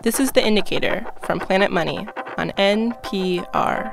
This is The Indicator from Planet Money on NPR.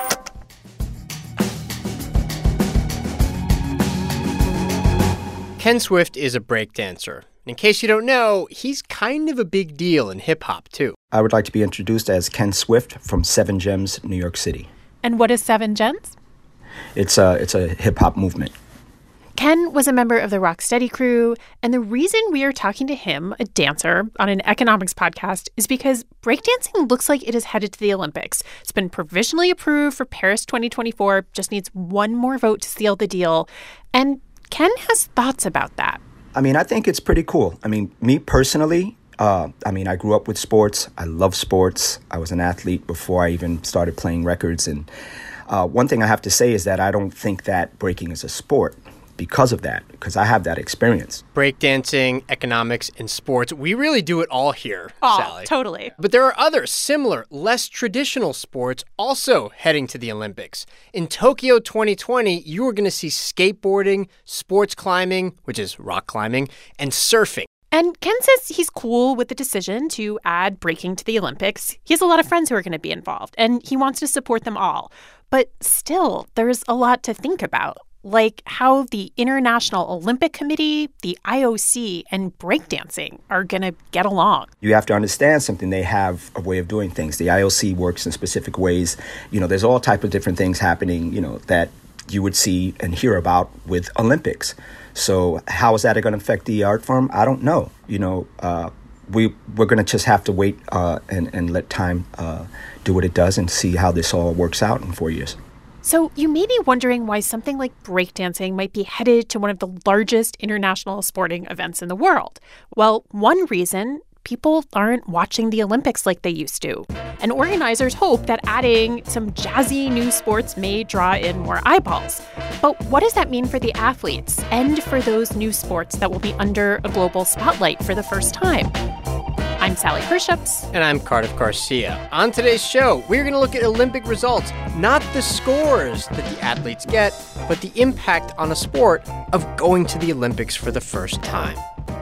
Ken Swift is a breakdancer. In case you don't know, he's kind of a big deal in hip-hop, too. I would like to be introduced as Ken Swift from Seven Gems, New York City. And what is Seven Gems? It's a hip-hop movement. Ken was a member of the Rocksteady crew, and the reason we are talking to him, a dancer, on an economics podcast is because breakdancing looks like it is headed to the Olympics. It's been provisionally approved for Paris 2024, just needs one more vote to seal the deal. And Ken has thoughts about that. I think it's pretty cool. Me personally, I grew up with sports. I love sports. I was an athlete before I even started playing records. And one thing I have to say is that I don't think that breaking is a sport. Because of that, because I have that experience. Breakdancing, economics, and sports, we really do it all here, Sally. Totally. But there are other similar, less traditional sports also heading to the Olympics. In Tokyo 2020, you are going to see skateboarding, sports climbing, which is rock climbing, and surfing. And Ken says he's cool with the decision to add breaking to the Olympics. He has a lot of friends who are going to be involved, and he wants to support them all. But still, there's a lot to think about. Like how the International Olympic Committee, the IOC, and breakdancing are going to get along. You have to understand something. They have a way of doing things. The IOC works in specific ways. There's all type of different things happening, that you would see and hear about with Olympics. So how is that going to affect the art form? I don't know. We're going to just have to wait and let time do what it does and see how this all works out in 4 years. So you may be wondering why something like breakdancing might be headed to one of the largest international sporting events in the world. Well, one reason, people aren't watching the Olympics like they used to. And organizers hope that adding some jazzy new sports may draw in more eyeballs. But what does that mean for the athletes and for those new sports that will be under a global spotlight for the first time? I'm Sally Herships. And I'm Cardiff Garcia. On today's show, we're going to look at Olympic results, not the scores that the athletes get, but the impact on a sport of going to the Olympics for the first time.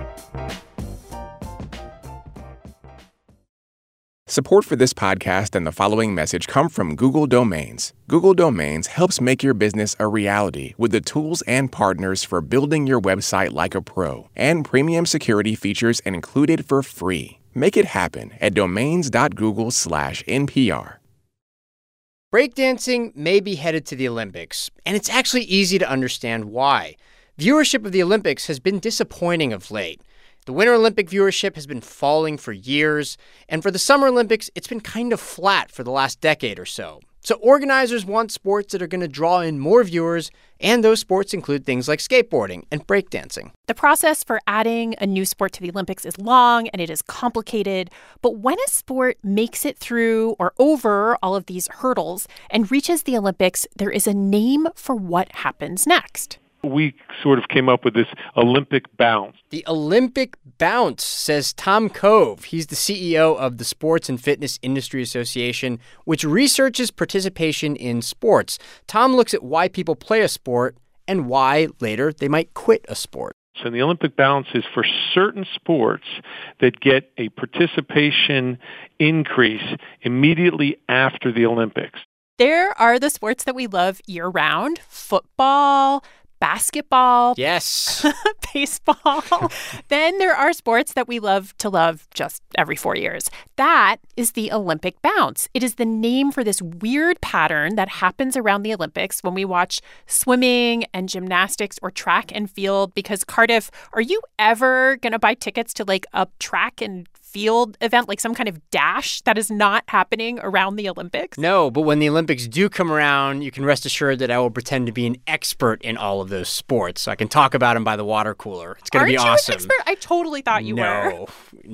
Support for this podcast and the following message come from Google Domains. Google Domains helps make your business a reality with the tools and partners for building your website like a pro, and premium security features included for free. Make it happen at domains.google/NPR. Breakdancing may be headed to the Olympics, and it's actually easy to understand why. Viewership of the Olympics has been disappointing of late. The Winter Olympic viewership has been falling for years, and for the Summer Olympics, it's been kind of flat for the last decade or so. So organizers want sports that are going to draw in more viewers, and those sports include things like skateboarding and breakdancing. The process for adding a new sport to the Olympics is long and it is complicated, but when a sport makes it through or over all of these hurdles and reaches the Olympics, there is a name for what happens next. We sort of came up with this Olympic bounce. The Olympic bounce, says Tom Cove. He's the CEO of the Sports and Fitness Industry Association, which researches participation in sports. Tom looks at why people play a sport and why later they might quit a sport. So the Olympic bounce is for certain sports that get a participation increase immediately after the Olympics. There are the sports that we love year-round: football, basketball, yes, baseball. Then there are sports that we love to love just every 4 years. That is the Olympic bounce. It is the name for this weird pattern that happens around the Olympics when we watch swimming and gymnastics or track and field. Because, Cardiff, are you ever going to buy tickets to like a track and field event, like some kind of dash that is not happening around the Olympics? No, but when the Olympics do come around, you can rest assured that I will pretend to be an expert in all of those sports. So I can talk about them by the water cooler. It's going to be awesome. Aren't you an expert? I totally thought you were.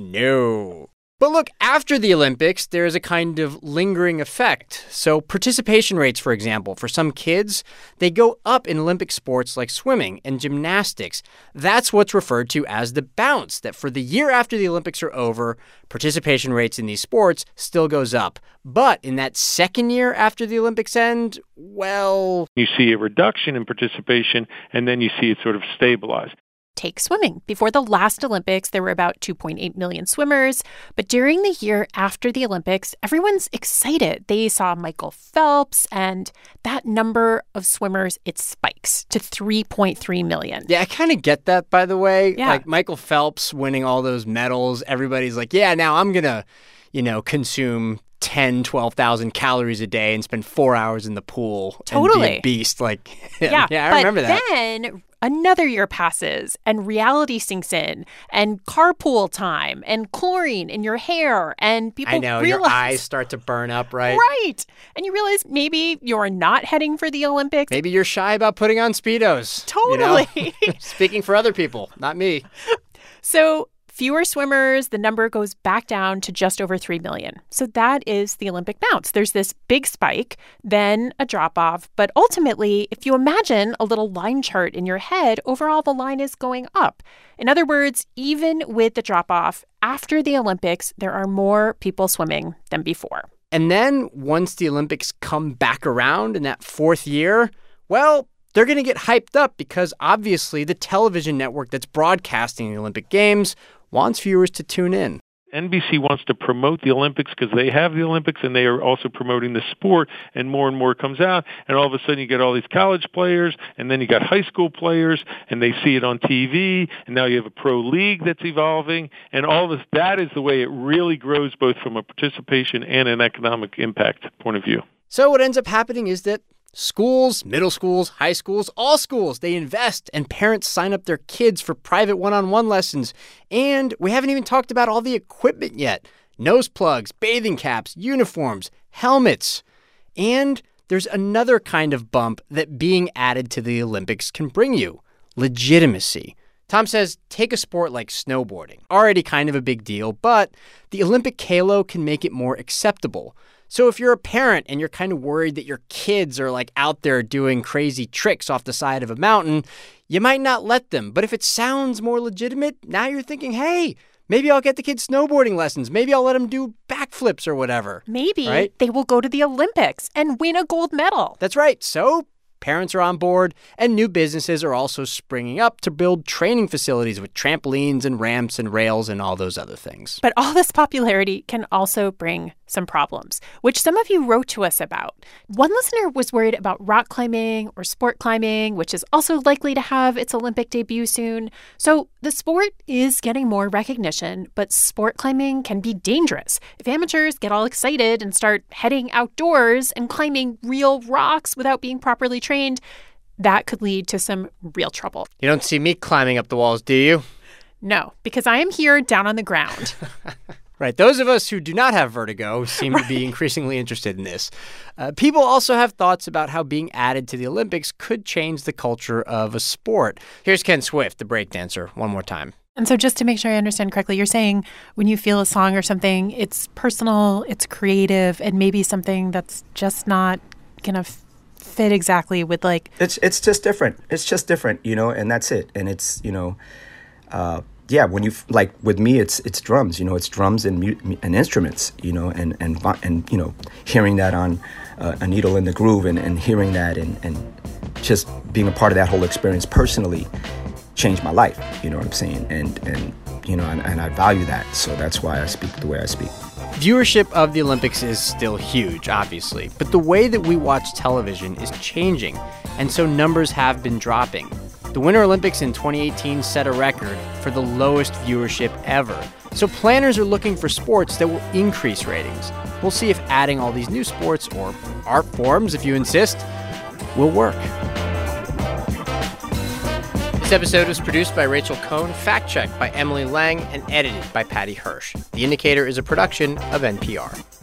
No. But look, after the Olympics, there's a kind of lingering effect. So participation rates, for example, for some kids, they go up in Olympic sports like swimming and gymnastics. That's what's referred to as the bounce, that for the year after the Olympics are over, participation rates in these sports still goes up. But in that second year after the Olympics end, well, you see a reduction in participation, and then you see it sort of stabilize. Take swimming. Before the last Olympics, there were about 2.8 million swimmers. But during the year after the Olympics, everyone's excited. They saw Michael Phelps, and that number of swimmers, it spikes to 3.3 million. Yeah, I kind of get that, by the way. Yeah. Like Michael Phelps winning all those medals, everybody's like, yeah, now I'm going to, consume 10, 12,000 calories a day and spend 4 hours in the pool Totally. And be a beast. Like, Yeah, I remember that. But then another year passes and reality sinks in and carpool time and chlorine in your hair and people I know, realize, your eyes start to burn up, right? Right. And you realize maybe you're not heading for the Olympics. Maybe you're shy about putting on Speedos. Totally. Speaking for other people, not me. So fewer swimmers, the number goes back down to just over 3 million. So that is the Olympic bounce. There's this big spike, then a drop-off. But ultimately, if you imagine a little line chart in your head, overall the line is going up. In other words, even with the drop-off, after the Olympics, there are more people swimming than before. And then once the Olympics come back around in that fourth year, well, they're going to get hyped up because obviously the television network that's broadcasting the Olympic Games wants viewers to tune in. NBC wants to promote the Olympics because they have the Olympics and they are also promoting the sport, and more comes out, and all of a sudden you get all these college players, and then you got high school players, and they see it on TV, and now you have a pro league that's evolving, and all this. That is the way it really grows, both from a participation and an economic impact point of view. So what ends up happening is that schools, middle schools, high schools, all schools, they invest and parents sign up their kids for private one-on-one lessons. And we haven't even talked about all the equipment yet. Nose plugs, bathing caps, uniforms, helmets. And there's another kind of bump that being added to the Olympics can bring you: legitimacy. Tom says, take a sport like snowboarding. Already kind of a big deal, but the Olympic halo can make it more acceptable. So if you're a parent and you're kind of worried that your kids are like out there doing crazy tricks off the side of a mountain, you might not let them. But if it sounds more legitimate, now you're thinking, hey, maybe I'll get the kids snowboarding lessons. Maybe I'll let them do backflips or whatever. Maybe they will go to the Olympics and win a gold medal. That's right. So parents are on board, and new businesses are also springing up to build training facilities with trampolines and ramps and rails and all those other things. But all this popularity can also bring some problems, which some of you wrote to us about. One listener was worried about rock climbing or sport climbing, which is also likely to have its Olympic debut soon. So the sport is getting more recognition, but sport climbing can be dangerous. If amateurs get all excited and start heading outdoors and climbing real rocks without being properly trained, that could lead to some real trouble. You don't see me climbing up the walls, do you? No, because I am here down on the ground. Right. Those of us who do not have vertigo seem to be increasingly interested in this. People also have thoughts about how being added to the Olympics could change the culture of a sport. Here's Ken Swift, the breakdancer, one more time. And so just to make sure I understand correctly, you're saying when you feel a song or something, it's personal, it's creative, and maybe something that's just not going to fit exactly with like... It's just different. It's just different, and that's it. And it's, yeah, when you like with me, it's drums. It's drums and instruments. And hearing that on A Needle in the Groove and hearing that and just being a part of that whole experience personally changed my life. You know what I'm saying? And I value that. So that's why I speak the way I speak. Viewership of the Olympics is still huge, obviously, but the way that we watch television is changing, and so numbers have been dropping. The Winter Olympics in 2018 set a record for the lowest viewership ever. So planners are looking for sports that will increase ratings. We'll see if adding all these new sports, or art forms if you insist, will work. This episode was produced by Rachel Cohn, fact-checked by Emily Lang, and edited by Patty Hirsch. The Indicator is a production of NPR.